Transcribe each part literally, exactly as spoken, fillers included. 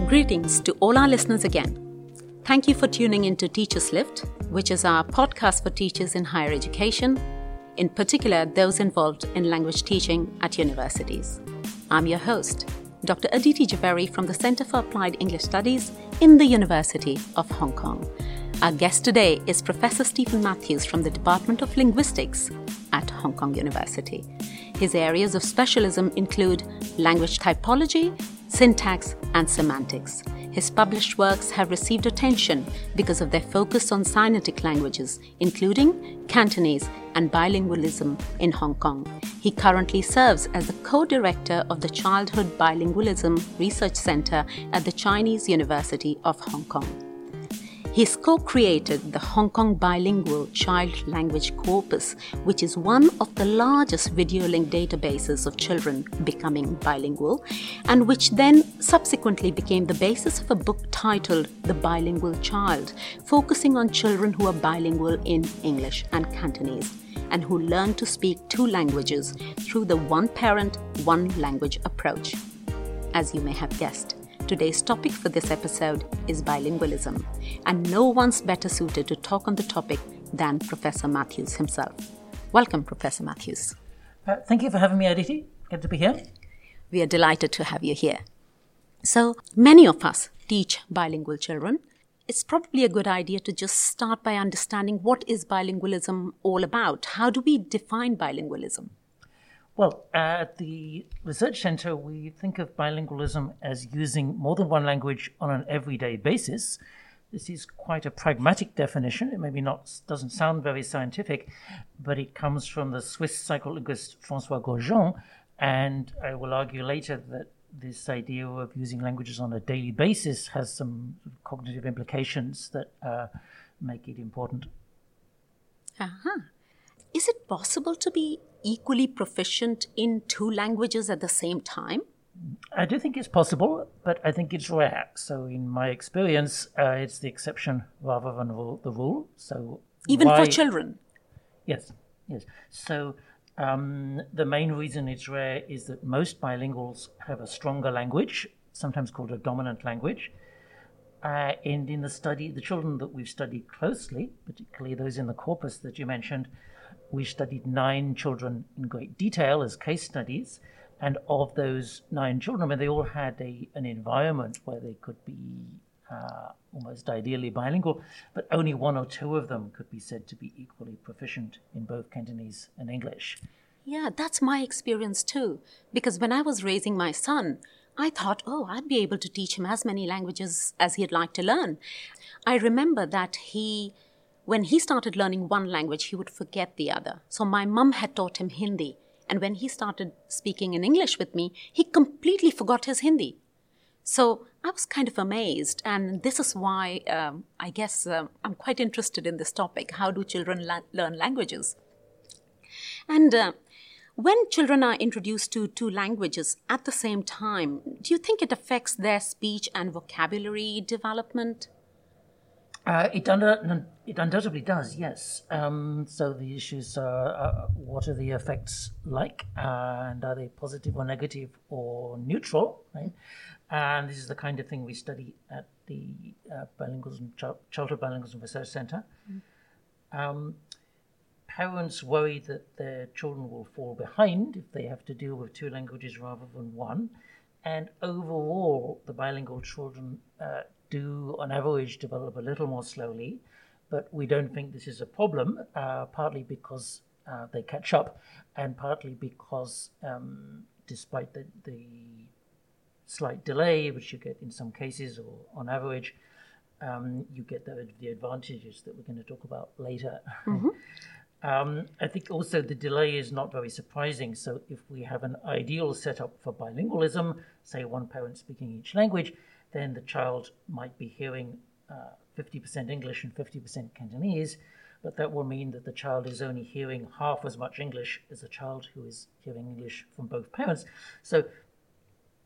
Greetings to all our listeners again. Thank you for tuning in to Teachers Lift, which is our podcast for teachers in higher education, in particular those involved in language teaching at universities. I'm your host, Doctor Aditi Jhaveri from the Center for Applied English Studies in the University of Hong Kong. Our guest today is Professor Stephen Matthews from the Department of Linguistics at Hong Kong University. His areas of specialism include language typology, syntax, and semantics. His published works have received attention because of their focus on Sinotic languages, including Cantonese and bilingualism in Hong Kong. He currently serves as the co-director of the Childhood Bilingualism Research Center at the Chinese University of Hong Kong. He's co-created the Hong Kong Bilingual Child Language Corpus, which is one of the largest video link databases of children becoming bilingual, and which then subsequently became the basis of a book titled The Bilingual Child, focusing on children who are bilingual in English and Cantonese, and who learn to speak two languages through the one parent, one language approach. As you may have guessed, today's topic for this episode is bilingualism, and no one's better suited to talk on the topic than Professor Matthews himself. Welcome, Professor Matthews. Uh, thank you for having me, Aditi. Good to be here. We are delighted to have you here. So, many of us teach bilingual children. It's probably a good idea to just start by understanding what is bilingualism all about. How do we define bilingualism? Well, at the Research Center, we think of bilingualism as using more than one language on an everyday basis. This is quite a pragmatic definition. It maybe not doesn't sound very scientific, but it comes from the Swiss psycholinguist François Grosjean, and I will argue later that this idea of using languages on a daily basis has some cognitive implications that uh, make it important. Uh-huh. Is it possible to be equally proficient in two languages at the same time? I do think it's possible, but I think it's rare. So in my experience, uh, it's the exception rather than the rule. So Even why... for children? Yes, yes. So um, the main reason it's rare is that most bilinguals have a stronger language, sometimes called a dominant language. Uh, and in the study, the children that we've studied closely, particularly those in the corpus that you mentioned, we studied nine children in great detail as case studies, and of those nine children, I mean, they all had a, an environment where they could be uh, almost ideally bilingual, but only one or two of them could be said to be equally proficient in both Cantonese and English. Yeah, that's my experience too, because when I was raising my son, I thought, oh, I'd be able to teach him as many languages as he'd like to learn. I remember that he... When he started learning one language, he would forget the other. So my mum had taught him Hindi. And when he started speaking in English with me, he completely forgot his Hindi. So I was kind of amazed. And this is why um, I guess um, I'm quite interested in this topic. How do children la- learn languages? And uh, when children are introduced to two languages at the same time, do you think it affects their speech and vocabulary development? Uh, it, under, it undoubtedly does, yes. Um, so the issues are uh, what are the effects like, uh, and are they positive or negative or neutral, right? And this is the kind of thing we study at the uh, Bilingualism, Ch- Childhood Bilingualism Research Center. Mm. Um, parents worry that their children will fall behind if they have to deal with two languages rather than one. And overall, the bilingual children uh, do, on average, develop a little more slowly, but we don't think this is a problem, uh, partly because uh, they catch up, and partly because, um, despite the, the slight delay, which you get in some cases, or on average, um, you get the, the advantages that we're going to talk about later. Mm-hmm. Um, I think also the delay is not very surprising. So if we have an ideal setup for bilingualism, say one parent speaking each language, then the child might be hearing uh, fifty percent English and fifty percent Cantonese, but that will mean that the child is only hearing half as much English as a child who is hearing English from both parents. So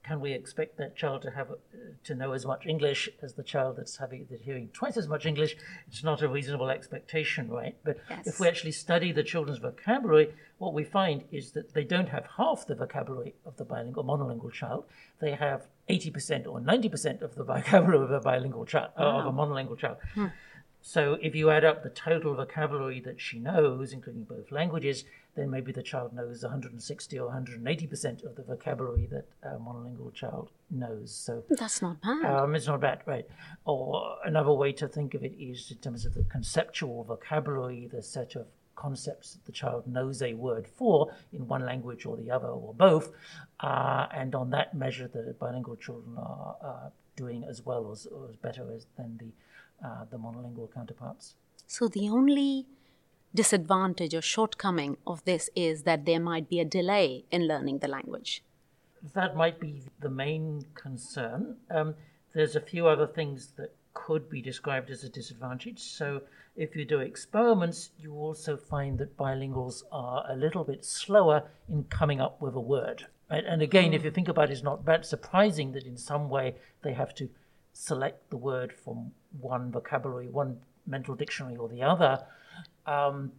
can we expect that child to have uh, to know as much English as the child that's having that's hearing twice as much English? It's not a reasonable expectation, right? But yes. if we actually study the children's vocabulary, what we find is that they don't have half the vocabulary of the bilingual monolingual child. They have eighty percent or ninety percent of the vocabulary of a bilingual child, uh, wow. of a monolingual child. Hmm. So if you add up the total vocabulary that she knows, including both languages, then maybe the child knows one hundred sixty or one hundred eighty percent of the vocabulary that a monolingual child knows. So that's not bad. Um, it's not bad, right? Or another way to think of it is in terms of the conceptual vocabulary, the set of concepts that the child knows a word for in one language or the other or both. Uh, and on that measure, the bilingual children are uh, doing as well or as, or as better as than the uh, the monolingual counterparts. So the only disadvantage or shortcoming of this is that there might be a delay in learning the language. That might be the main concern. Um, there's a few other things that could be described as a disadvantage. So if you do experiments, you also find that bilinguals are a little bit slower in coming up with a word. Right? And again, mm. if you think about it, it's not that surprising that in some way they have to select the word from one vocabulary, one mental dictionary or the other. Um,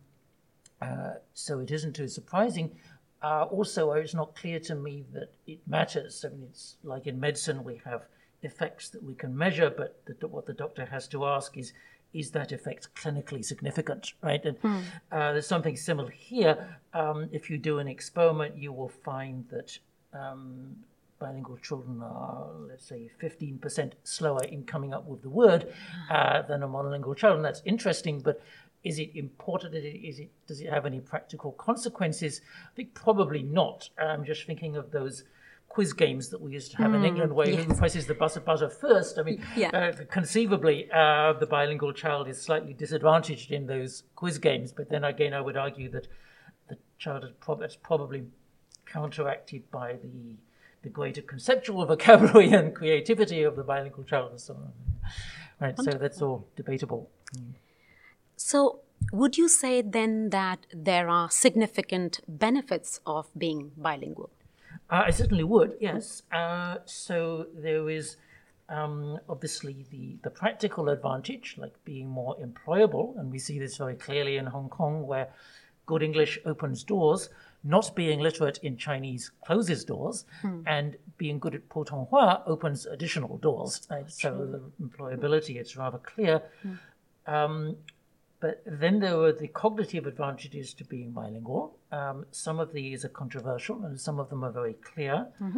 uh, so it isn't too surprising. Uh, also, it's not clear to me that it matters. I mean, it's like in medicine, we have effects that we can measure, but the, what the doctor has to ask is, is that effect clinically significant, right? And mm. uh, there's something similar here. Um, if you do an experiment, you will find that um, bilingual children are, let's say, fifteen percent slower in coming up with the word uh, than a monolingual child. And that's interesting, but is it important? Is it, does it have any practical consequences? I think probably not. I'm just thinking of those quiz games that we used to have mm, in England where yes. who presses the buzzer buzzer first. I mean, yeah. uh, conceivably, uh, the bilingual child is slightly disadvantaged in those quiz games. But then again, I would argue that the child is, prob- is probably counteracted by the the greater conceptual vocabulary and creativity of the bilingual child and so on. Right, so that's all debatable. Mm. So would you say then that there are significant benefits of being bilingual? Uh, I certainly would, yes. Uh, so there is um, obviously the, the practical advantage, like being more employable, and we see this very clearly in Hong Kong, where good English opens doors. Not being literate in Chinese closes doors, hmm. and being good at Putonghua opens additional doors. Right? So the employability, it's rather clear. Hmm. Um, but then there were the cognitive advantages to being bilingual. Um, some of these are controversial, and some of them are very clear. Mm-hmm.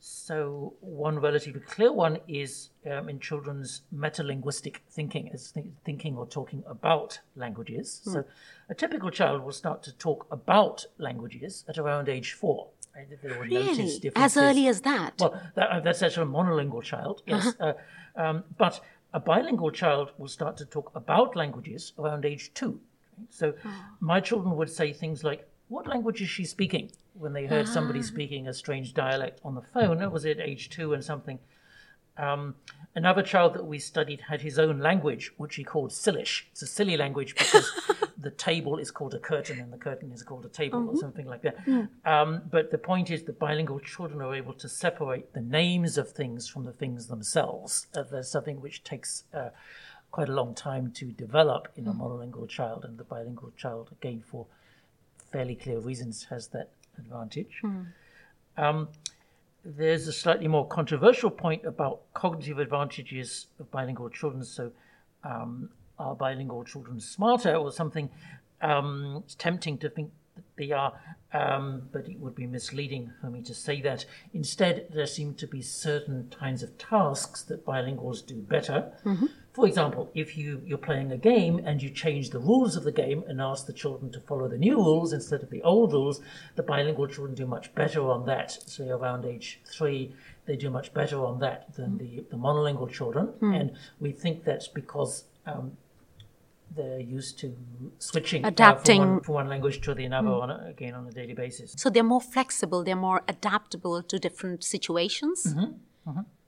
So one relatively clear one is um, in children's metalinguistic thinking, as th- thinking or talking about languages. Mm. So a typical child will start to talk about languages at around age four. Right? They will really? Notice differences. As early as that? Well, that, that's actually a monolingual child, yes. Uh-huh. Uh, um, but a bilingual child will start to talk about languages around age two. Right? So oh. my children would say things like, what language is she speaking? When they heard ah. somebody speaking a strange dialect on the phone, that was at age two and something. Um, another child that we studied had his own language, which he called Silish. It's a silly language because the table is called a curtain and the curtain is called a table mm-hmm. or something like that. Mm. Um, but the point is that bilingual children are able to separate the names of things from the things themselves. Uh, there's something which takes uh, quite a long time to develop in mm. a monolingual child, and the bilingual child, again, for fairly clear reasons, has that advantage. Mm. Um, there's a slightly more controversial point about cognitive advantages of bilingual children. So um, are bilingual children smarter or something? Um, it's tempting to think that they are, um, but it would be misleading for me to say that. Instead, there seem to be certain kinds of tasks that bilinguals do better. Mm-hmm. For example, if you, you're playing a game and you change the rules of the game and ask the children to follow the new rules instead of the old rules, the bilingual children do much better on that. So around age three, they do much better on that than the, the monolingual children. Mm. And we think that's because um, they're used to switching adapting uh, from, one, from one language to the another, mm. on a, again, on a daily basis. So they're more flexible, they're more adaptable to different situations? Mm-hmm. Mm-hmm.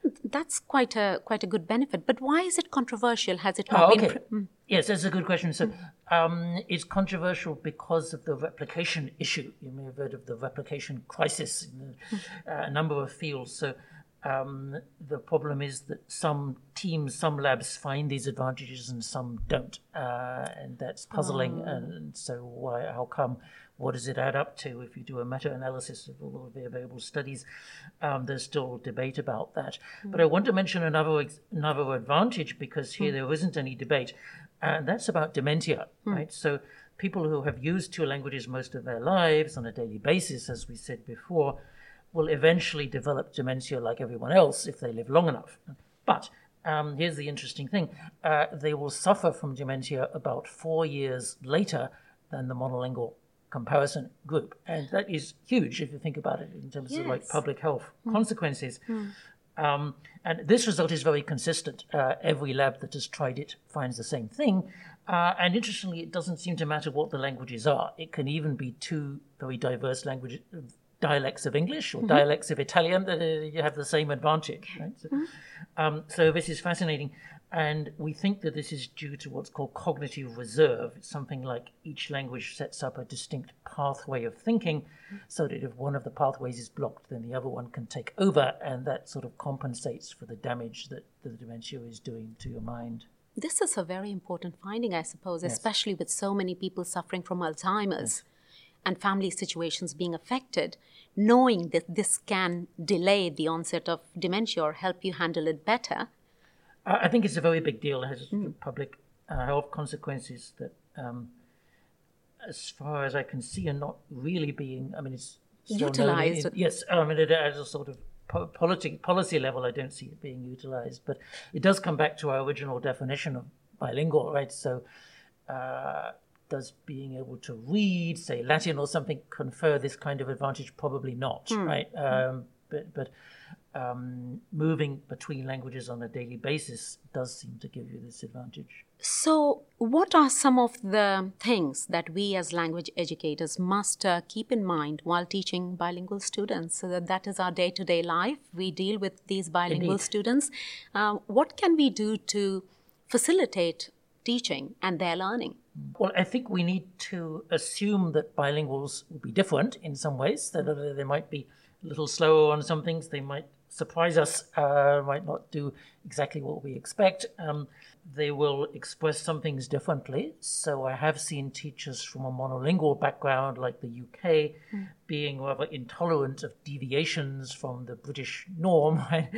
That's quite a quite a good benefit. But why is it controversial? Has it not oh, been... okay. Pre- mm. Yes, that's a good question. So um, it's controversial because of the replication issue. You may have heard of the replication crisis in a, a number of fields. So um, the problem is that some teams, some labs find these advantages and some don't. Uh, and that's puzzling. Oh. And so why? How come? What does it add up to? If you do a meta-analysis of all of the available studies, um, there's still debate about that. Mm. But I want to mention another another advantage, because here mm. there isn't any debate, and that's about dementia, mm. right? So people who have used two languages most of their lives on a daily basis, as we said before, will eventually develop dementia like everyone else if they live long enough. But um, here's the interesting thing. Uh, they will suffer from dementia about four years later than the monolingual comparison group, and that is huge if you think about it in terms yes. of like public health mm. consequences. Mm. Um, and this result is very consistent. Uh, every lab that has tried it finds the same thing. Uh, and interestingly, it doesn't seem to matter what the languages are. It can even be two very diverse language dialects of English or mm-hmm. dialects of Italian that uh, you have the same advantage. Right? So, mm-hmm. um, so this is fascinating. And we think that this is due to what's called cognitive reserve. It's something like each language sets up a distinct pathway of thinking so that if one of the pathways is blocked, then the other one can take over, and that sort of compensates for the damage that the dementia is doing to your mind. This is a very important finding, I suppose, yes. especially with so many people suffering from Alzheimer's yes. and family situations being affected. Knowing that this can delay the onset of dementia or help you handle it better, I think it's a very big deal. It has mm. public uh, health consequences that, um, as far as I can see, are not really being, I mean, it's utilized. In, yes, I mean, at a sort of po- politi- policy level, I don't see it being utilized. But it does come back to our original definition of bilingual, right? So uh, does being able to read, say, Latin or something, confer this kind of advantage? Probably not, mm. right? Um, but but Um, moving between languages on a daily basis does seem to give you this advantage. So what are some of the things that we as language educators must uh, keep in mind while teaching bilingual students? So that, that is our day-to-day life. We deal with these bilingual Indeed. students. Uh, what can we do to facilitate teaching and their learning? Well, I think we need to assume that bilinguals will be different in some ways, that mm. they might be a little slower on some things, they might surprise us, uh, might not do exactly what we expect. Um, they will express some things differently. So I have seen teachers from a monolingual background like the U K mm. being rather intolerant of deviations from the British norm.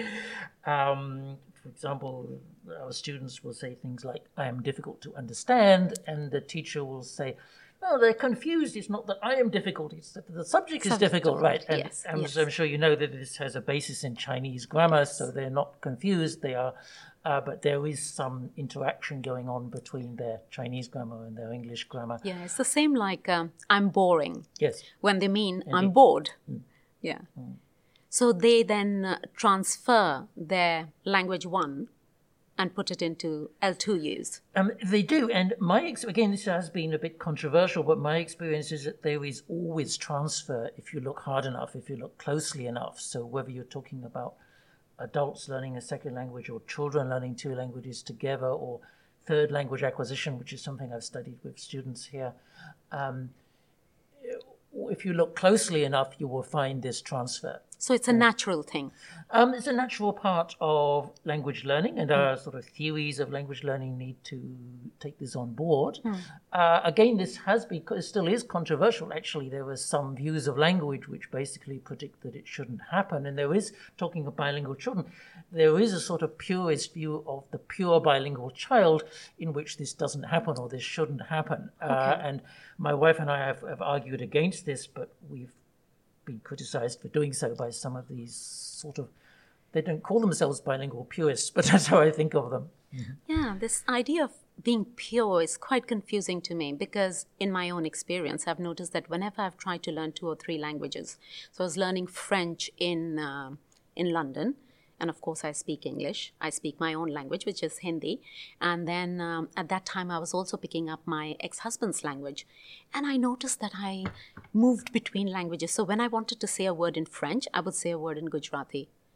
um, for example, our students will say things like, I am difficult to understand, and the teacher will say, no, they're confused. It's not that I am difficult. It's that the subject, subject is difficult, right? And, yes, and yes. so I'm sure you know that this has a basis in Chinese grammar, so they're not confused. They are, uh, but there is some interaction going on between their Chinese grammar and their English grammar. Yeah, it's the same like um, I'm boring. Yes. When they mean Indeed. I'm bored. Mm. Yeah. Mm. So they then uh, transfer their language one and put it into L two use. Um, they do, and my ex- again, this has been a bit controversial, but my experience is that there is always transfer if you look hard enough, if you look closely enough. So whether you're talking about adults learning a second language or children learning two languages together or third language acquisition, which is something I've studied with students here, um, if you look closely enough, you will find this transfer. So it's a natural thing. Um, it's a natural part of language learning, and our mm. sort of theories of language learning need to take this on board. Mm. Uh, again, this has been, it still is controversial. Actually, there are some views of language which basically predict that it shouldn't happen. And there is, talking of bilingual children, there is a sort of purist view of the pure bilingual child in which this doesn't happen or this shouldn't happen. Okay. Uh, and my wife and I have, have argued against this, but we've been criticized for doing so by some of these sort of, they don't call themselves bilingual purists, but that's how I think of them. Mm-hmm. Yeah, this idea of being pure is quite confusing to me because in my own experience, I've noticed that whenever I've tried to learn two or three languages, so I was learning French in uh, in London, and of course I speak English. I speak my own language, which is Hindi. And then um, at that time, I was also picking up my ex-husband's language. And I noticed that I moved between languages. So when I wanted to say a word in French, I would say a word in Gujarati.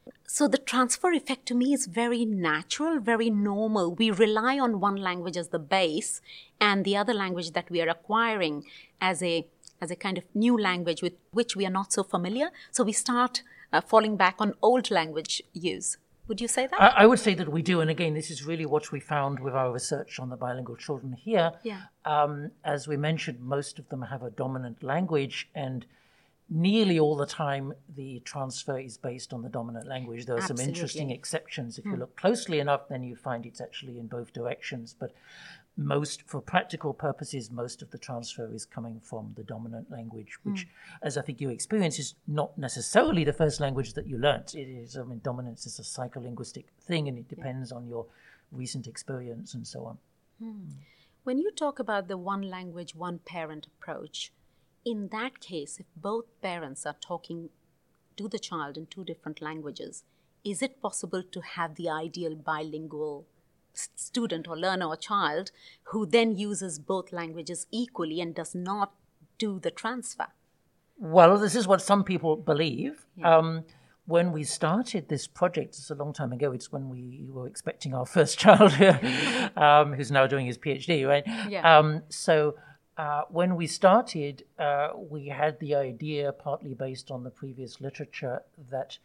So the transfer effect to me is very natural, very normal. We rely on one language as the base and the other language that we are acquiring as a as a kind of new language with which we are not so familiar. So we start uh, falling back on old language use. Would you say that? I, I would say that we do. And again, this is really what we found with our research on the bilingual children here. Yeah. Um, as we mentioned, most of them have a dominant language, and nearly all the time the transfer is based on the dominant language. There are Absolutely. some interesting exceptions. If you look closely enough, then you find it's actually in both directions. But most, for practical purposes, most of the transfer is coming from the dominant language, which, mm. as I think you experience, is not necessarily the first language that you learnt. It is, I mean, dominance is a psycholinguistic thing, and it depends yeah. on your recent experience and so on. Mm. When you talk about the one language, one parent approach, in that case, if both parents are talking to the child in two different languages, is it possible to have the ideal bilingual student or learner or child who then uses both languages equally and does not do the transfer? Well, this is what some people believe. Yeah. Um, when we started this project, it's a long time ago, it's when we were expecting our first child, um, who's now doing his PhD, right? Yeah. Um, so uh, when we started, uh, we had the idea, partly based on the previous literature, that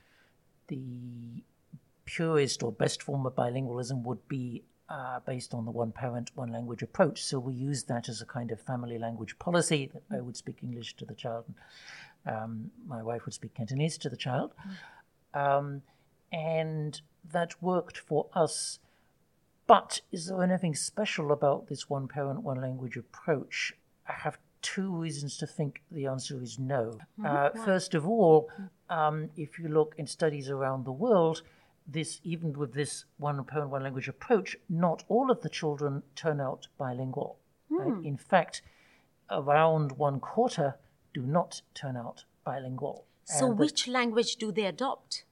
the purest or best form of bilingualism would be uh, based on the one parent, one language approach. So we used that as a kind of family language policy, that I would speak English to the child, and um, my wife would speak Cantonese to the child. Mm. Um, and that worked for us. But is there anything special about this one parent, one language approach? I have two reasons to think the answer is no. Mm-hmm. Uh, first of all, um, if you look in studies around the world, this even with this one parent, one language approach, not all of the children turn out bilingual. Mm. Right? In fact, around one quarter do not turn out bilingual. So and which the, language do they adopt?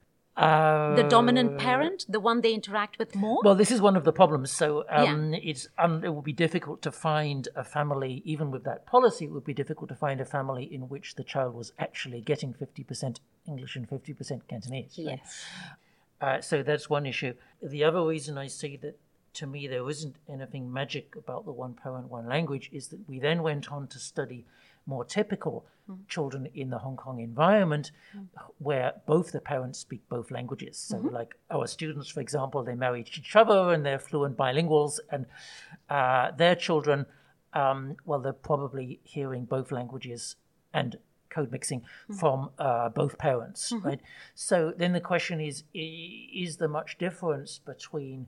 Uh, the dominant parent, the one they interact with more? Well, this is one of the problems. So um, yeah. it's um, it will be difficult to find a family, even with that policy, it would be difficult to find a family in which the child was actually getting fifty percent English and fifty percent Cantonese. Yes. Right? Uh, so that's one issue. The other reason I say that, to me, there isn't anything magic about the one parent, one language is that we then went on to study more typical mm. children in the Hong Kong environment mm. where both the parents speak both languages. So mm-hmm. like our students, for example, they marry each other and they're fluent bilinguals, and uh, their children, um, well, they're probably hearing both languages and code mixing mm-hmm. from uh, both parents, mm-hmm. right? So then the question is, is there much difference between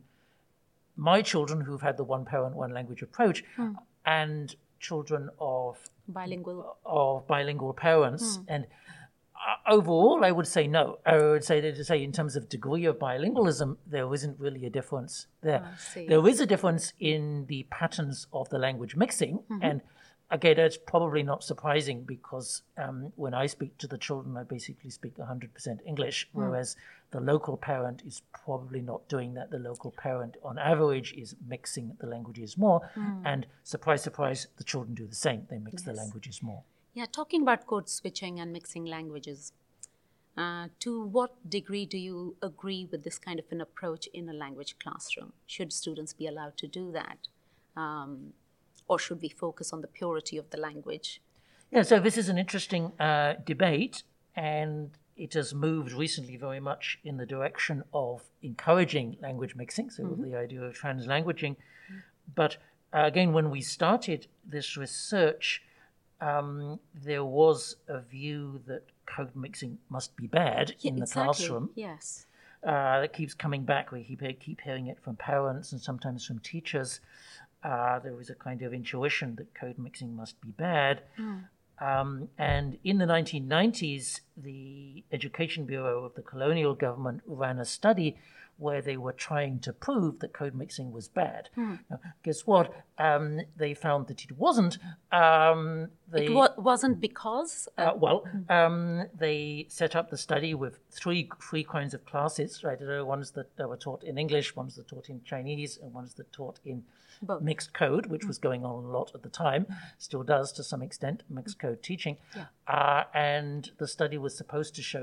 my children who've had the one parent, one language approach mm. and children of bilingual of bilingual parents? Mm. And uh, overall, I would say no. I would say that to say in terms of degree of bilingualism, there isn't really a difference there. Oh, there is a difference in the patterns of the language mixing, mm-hmm. and again, that's probably not surprising because um, when I speak to the children, I basically speak one hundred percent English, mm. whereas the local parent is probably not doing that. The local parent, on average, is mixing the languages more. Mm. And surprise, surprise, the children do the same. They mix yes. the languages more. Yeah, talking about code switching and mixing languages, uh, to what degree do you agree with this kind of an approach in a language classroom? Should students be allowed to do that? Um, Or should we focus on the purity of the language? Yeah, so this is an interesting uh, debate, and it has moved recently very much in the direction of encouraging language mixing, so mm-hmm. the idea of translanguaging. Mm-hmm. But uh, again, when we started this research, um, there was a view that code mixing must be bad yeah, in the exactly. classroom. Yes. Uh, that keeps coming back. We keep, keep hearing it from parents and sometimes from teachers. Uh, there was a kind of intuition that code mixing must be bad. Mm. Um, and in the nineteen nineties, the Education Bureau of the colonial government ran a study where they were trying to prove that code mixing was bad. Mm. Now, guess what? Um, they found that it wasn't. Um, they, it wa- wasn't because? Uh, uh, well, um, they set up the study with three three kinds of classes, right? There are ones that were taught in English, ones that taught in Chinese, and ones that taught in Both. mixed code, which mm. was going on a lot at the time, still does to some extent, mixed code teaching. Yeah. Uh, and the study was supposed to show that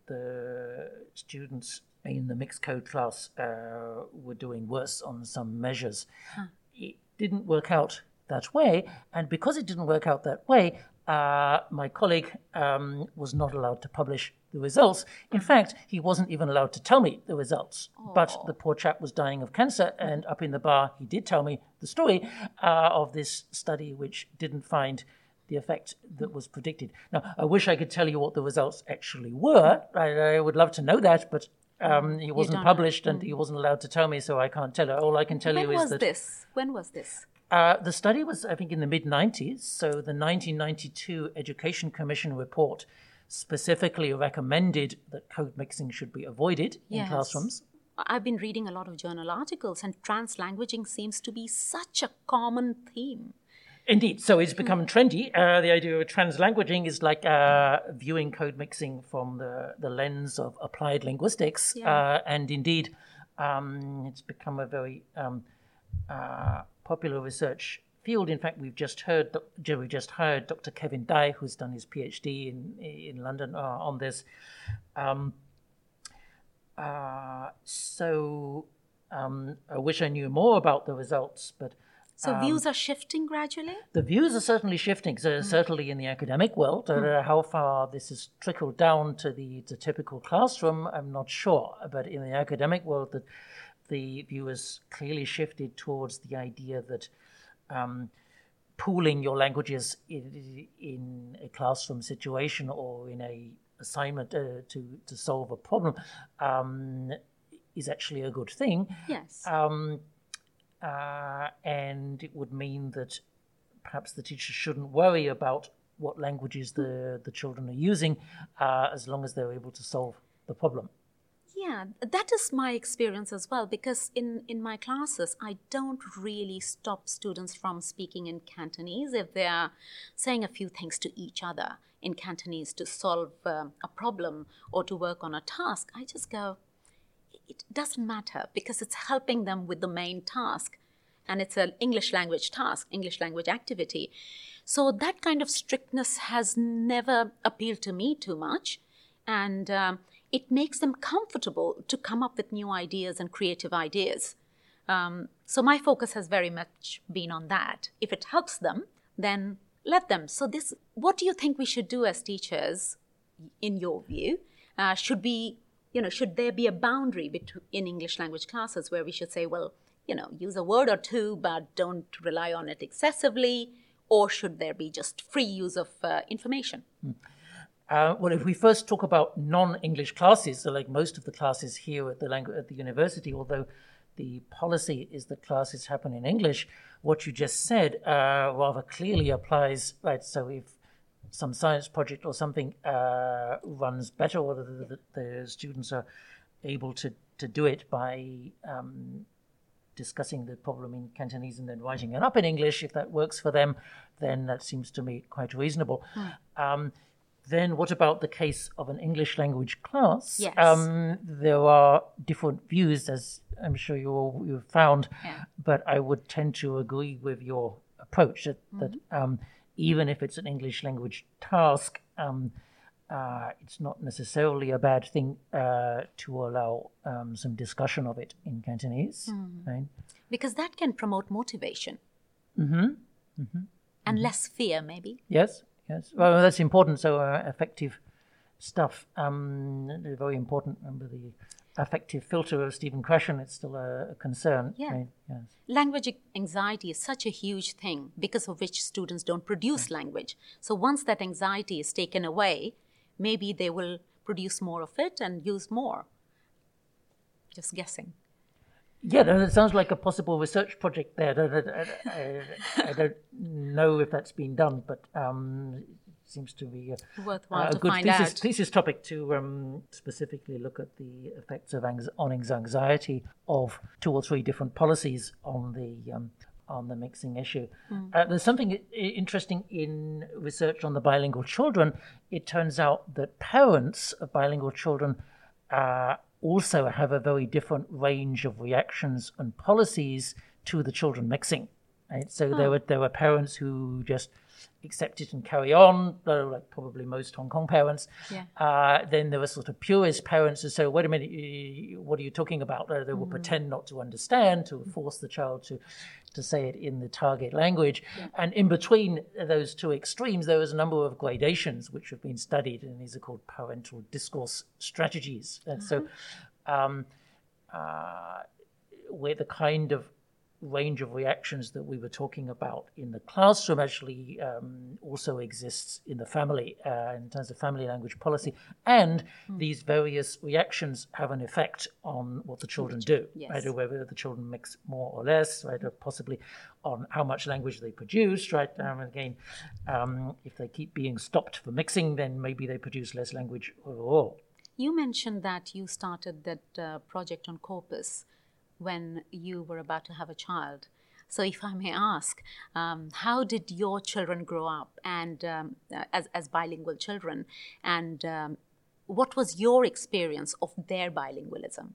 the students in the mixed code class uh, were doing worse on some measures. Huh. It didn't work out that way, and because it didn't work out that way, uh, my colleague um, was not allowed to publish the results. In fact, he wasn't even allowed to tell me the results. Oh. But the poor chap was dying of cancer, and up in the bar, he did tell me the story uh, of this study which didn't find the effect that was predicted. Now, I wish I could tell you what the results actually were. I, I would love to know that, but um, he wasn't published, and mm. he wasn't allowed to tell me, so I can't tell you. All I can tell when you is was that... This? When was this? Uh, the study was, I think, in the mid nineties. So the nineteen ninety-two Education Commission report specifically recommended that code mixing should be avoided yes. in classrooms. I've been reading a lot of journal articles, and translanguaging seems to be such a common theme. Indeed. So it's become mm. trendy. Uh, the idea of translanguaging is like uh, viewing code mixing from the, the lens of applied linguistics. Yeah. Uh, and indeed, um, it's become a very um, uh, popular research field. In fact, we've just heard, we just heard Doctor Kevin Dye, who's done his PhD in in London uh, on this. Um, uh, so um, I wish I knew more about the results, but so um, views are shifting gradually? The views are certainly shifting, so mm. certainly in the academic world. Mm. Uh, how far this has trickled down to the, the typical classroom, I'm not sure. But in the academic world, the, the view has clearly shifted towards the idea that um, pooling your languages in, in a classroom situation or in a assignment uh, to, to solve a problem um, is actually a good thing. Yes. Um, Uh, and it would mean that perhaps the teacher shouldn't worry about what languages the, the children are using uh, as long as they're able to solve the problem. Yeah, that is my experience as well, because in, in my classes, I don't really stop students from speaking in Cantonese if they are saying a few things to each other in Cantonese to solve um, a problem or to work on a task. I just go, it doesn't matter because it's helping them with the main task, and it's an English language task, English language activity. So that kind of strictness has never appealed to me too much, and um, it makes them comfortable to come up with new ideas and creative ideas. Um, so my focus has very much been on that. If it helps them, then let them. So this, what do you think we should do as teachers, in your view? Uh, should we You know, should there be a boundary between in English language classes where we should say, well, you know, use a word or two, but don't rely on it excessively? Or should there be just free use of uh, information? Hmm. Uh, well, if we first talk about non-English classes, so like most of the classes here at the langu- at the university, although the policy is that classes happen in English, what you just said uh, rather clearly applies, right? So if some science project or something uh, runs better, or the, the, the students are able to, to do it by um, discussing the problem in Cantonese and then writing it up in English, if that works for them, then that seems to me quite reasonable. Mm. Um, then what about the case of an English language class? Yes. Um, there are different views, as I'm sure you all, you've found, yeah. but I would tend to agree with your approach that, mm-hmm. that um, even if it's an English language task, um, uh, it's not necessarily a bad thing uh, to allow um, some discussion of it in Cantonese. Mm. Right? Because that can promote motivation. Mm-hmm. Mm-hmm. And mm-hmm. less fear, maybe. Yes, yes. Well, that's important. So uh, affective stuff, um, very important. Remember the affective filter of Stephen Krashen, it's still a, a concern. Yeah. Right? Yes. Language anxiety is such a huge thing because of which students don't produce right. language. So once that anxiety is taken away, maybe they will produce more of it and use more. Just guessing. Yeah, that sounds like a possible research project there. I, I, I don't know if that's been done, but um, it seems to be a, worthwhile a to good find thesis, out. thesis topic to um, specifically look at the effects of anx- on anxiety of two or three different policies on the um, on the mixing issue. Mm. Uh, there's something interesting in research on the bilingual children. It turns out that parents of bilingual children uh, also have a very different range of reactions and policies to the children mixing. Right? So Oh. there were there were parents who just accept it and carry on, uh, like probably most Hong Kong parents. Yeah. Uh, then there were sort of purist parents who say, wait a minute, you, what are you talking about? Uh, they will pretend not to understand, to force the child to, to say it in the target language. Yeah. And in between those two extremes, there was a number of gradations which have been studied, and these are called parental discourse strategies. And so um, uh, where the kind of range of reactions that we were talking about in the classroom actually um, also exists in the family uh, in terms of family language policy, and mm. these various reactions have an effect on what the children do, yes. right? Or whether the children mix more or less, right? Or possibly on how much language they produce, right? Um, again, um, if they keep being stopped for mixing, then maybe they produce less language overall. You mentioned that you started that uh, project on corpus when you were about to have a child. So if I may ask, um, how did your children grow up and um, as, as bilingual children, and um, what was your experience of their bilingualism?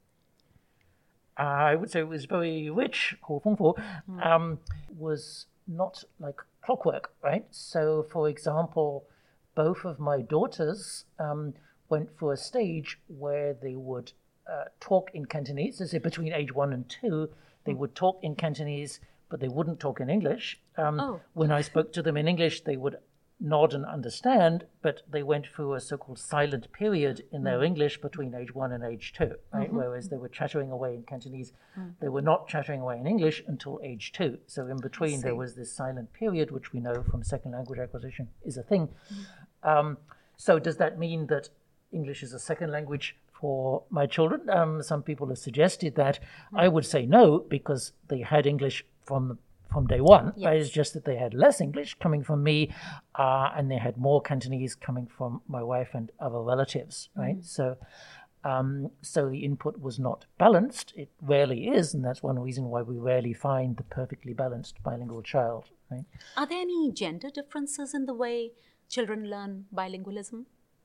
I would say it was very rich, 好丰富, Mm. um, was not like clockwork, right? So, for example, both of my daughters um, went for a stage where they would Uh, talk in Cantonese. So between age one and two, they would talk in Cantonese, but they wouldn't talk in English. Um, oh. When I spoke to them in English, they would nod and understand, but they went through a so-called silent period in their mm. English between age one and age two, right? Mm-hmm. Whereas they were chattering away in Cantonese. Mm. They were not chattering away in English until age two. So in between, there was this silent period, which we know from second language acquisition is a thing. Mm. Um, so does that mean that English is a second language for my children? Um, some people have suggested that. Mm. I would say no, because they had English from from day one. Yes. It's just that they had less English coming from me, uh, and they had more Cantonese coming from my wife and other relatives, right? Mm. So, um, so the input was not balanced. It rarely is, and that's one reason why we rarely find the perfectly balanced bilingual child, right? Are there any gender differences in the way children learn bilingualism?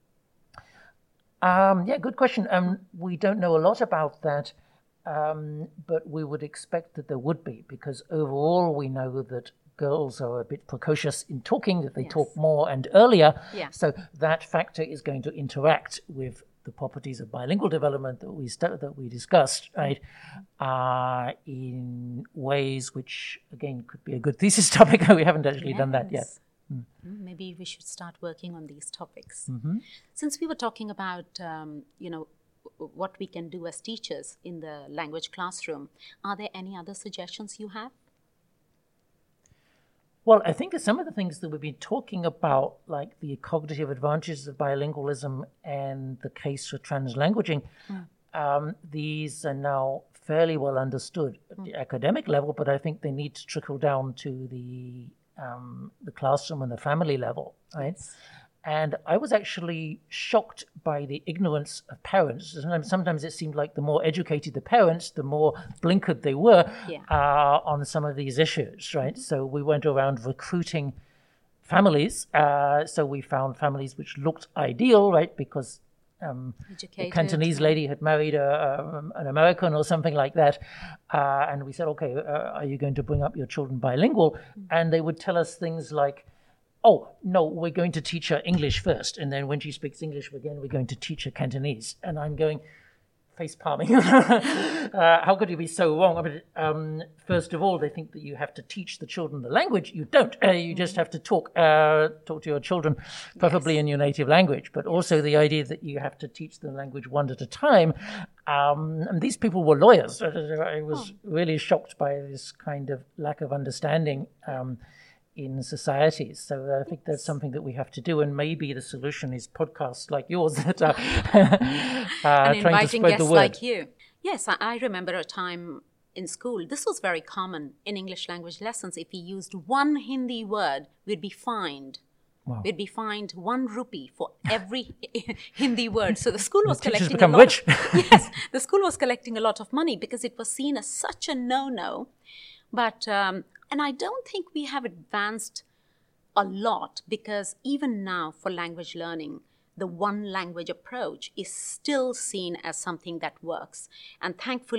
Um, yeah, good question. Um, we don't know a lot about that, um, but we would expect that there would be, because overall we know that girls are a bit precocious in talking, that they yes. talk more and earlier. Yeah. So that factor is going to interact with the properties of bilingual development that we st- that we discussed, right? Uh, in ways which, again, could be a good thesis topic. We haven't actually yes. done that yet. Mm. Maybe we should start working on these topics. Mm-hmm. Since we were talking about, um, you know, what we can do as teachers in the language classroom, are there any other suggestions you have? Well, I think some of the things that we've been talking about, like the cognitive advantages of bilingualism and the case for translanguaging, mm. um, these are now fairly well understood at mm. the academic level, but I think they need to trickle down to the Um, the classroom and the family level, right? Yes. And I was actually shocked by the ignorance of parents. Sometimes, sometimes it seemed like the more educated the parents, the more blinkered they were yeah. uh, on some of these issues, right? Mm-hmm. So we went around recruiting families. Uh, so we found families which looked ideal, right? Because Um, a Cantonese lady had married a, a, an American or something like that. Uh, and we said, okay, uh, are you going to bring up your children bilingual? Mm-hmm. And they would tell us things like, oh, no, we're going to teach her English first. And then when she speaks English again, we're going to teach her Cantonese. And I'm going, face palming. uh, how could you be so wrong? I mean, um, first of all, they think that you have to teach the children the language. You don't. Uh, you mm-hmm. just have to talk uh, talk to your children, preferably yes. in your native language. But also the idea that you have to teach the language one at a time. Um, and these people were lawyers. I was oh. really shocked by this kind of lack of understanding um, in societies. So I think that's something that we have to do, and maybe the solution is podcasts like yours that are uh, and trying to spread the word. Like you. Yes, I, I remember a time in school. This was very common in English language lessons. If we used one Hindi word, we'd be fined. Wow. We'd be fined one rupee for every Hindi word. So the school was the collecting become a lot. Rich. Of, yes, the school was collecting a lot of money because it was seen as such a no-no. But um, and I don't think we have advanced a lot, because even now for language learning, the one language approach is still seen as something that works. And thankfully,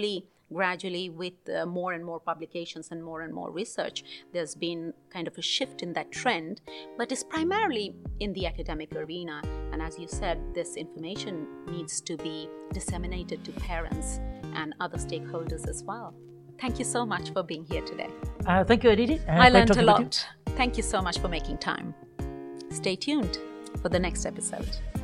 gradually with uh, more and more publications and more and more research, there's been kind of a shift in that trend, but it's primarily in the academic arena. And as you said, this information needs to be disseminated to parents and other stakeholders as well. Thank you so much for being here today. Uh, thank you, Aditi. Uh, I learned a lot. Thank you so much for making time. Stay tuned for the next episode.